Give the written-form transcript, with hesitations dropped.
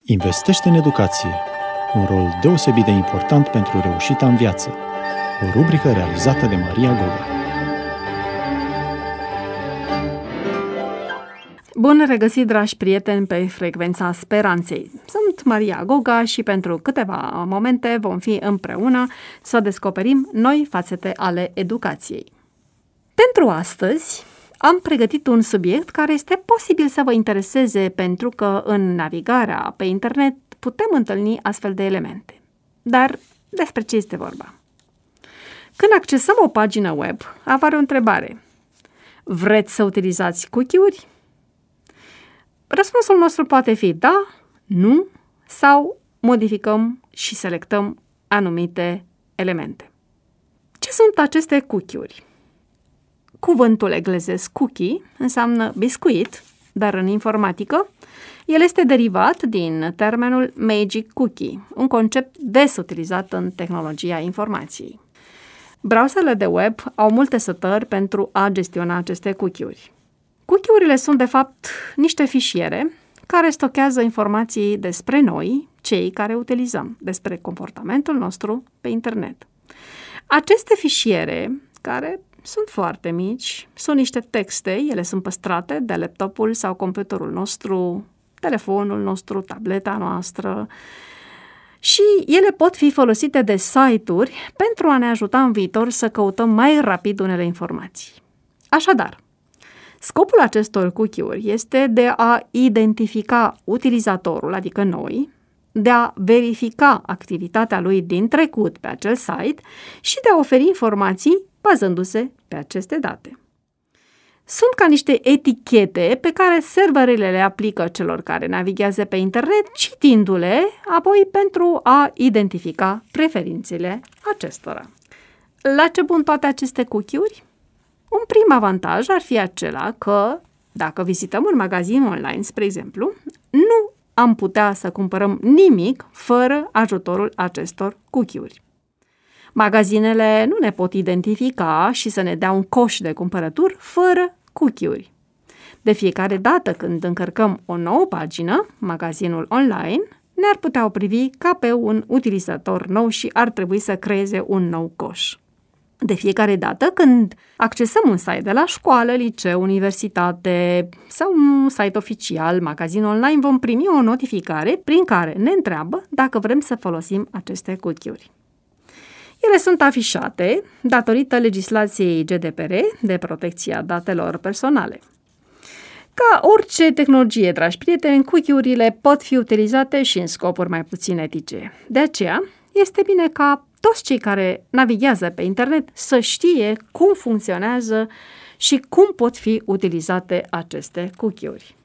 Investește în educație. Un rol deosebit de important pentru reușita în viață. O rubrică realizată de Maria Goga. Bun regăsit, dragi prieteni, pe frecvența speranței. Sunt Maria Goga și pentru câteva momente vom fi împreună să descoperim noi fațete ale educației. Pentru astăzi am pregătit un subiect care este posibil să vă intereseze pentru că în navigarea pe internet putem întâlni astfel de elemente. Dar despre ce este vorba? Când accesăm o pagină web, apare o întrebare. Vreți să utilizați cookie-uri? Răspunsul nostru poate fi da, nu sau modificăm și selectăm anumite elemente. Ce sunt aceste cookie-uri? Cuvântul englezesc cookie înseamnă biscuit, dar în informatică el este derivat din termenul magic cookie, un concept des utilizat în tehnologia informației. Browserele de web au multe setări pentru a gestiona aceste cookie-uri. Cookie-urile sunt, de fapt, niște fișiere care stochează informații despre noi, cei care utilizăm, despre comportamentul nostru pe internet. Aceste fișiere, care sunt foarte mici, sunt niște texte, ele sunt păstrate de laptopul sau computerul nostru, telefonul nostru, tableta noastră și ele pot fi folosite de site-uri pentru a ne ajuta în viitor să căutăm mai rapid unele informații. Așadar, scopul acestor cookie-uri este de a identifica utilizatorul, adică noi, de a verifica activitatea lui din trecut pe acel site și de a oferi informații bazându-se pe aceste date. Sunt ca niște etichete pe care serverele le aplică celor care navighează pe internet, citindu-le apoi pentru a identifica preferințele acestora. La ce bun toate aceste cookie-uri? Un prim avantaj ar fi acela că, dacă vizităm un magazin online, spre exemplu, nu am putea să cumpărăm nimic fără ajutorul acestor cookie-uri. Magazinele nu ne pot identifica și să ne dea un coș de cumpărături fără cookie-uri. De fiecare dată când încărcăm o nouă pagină, magazinul online ne-ar putea privi ca pe un utilizator nou și ar trebui să creeze un nou coș. De fiecare dată când accesăm un site de la școală, liceu, universitate sau un site oficial, magazin online, vom primi o notificare prin care ne întreabă dacă vrem să folosim aceste cookie-uri. Ele sunt afișate datorită legislației GDPR de protecția datelor personale. Ca orice tehnologie, dragi prieteni, cookie-urile pot fi utilizate și în scopuri mai puțin etice. De aceea, este bine ca toți cei care navighează pe internet să știe cum funcționează și cum pot fi utilizate aceste cookie-uri.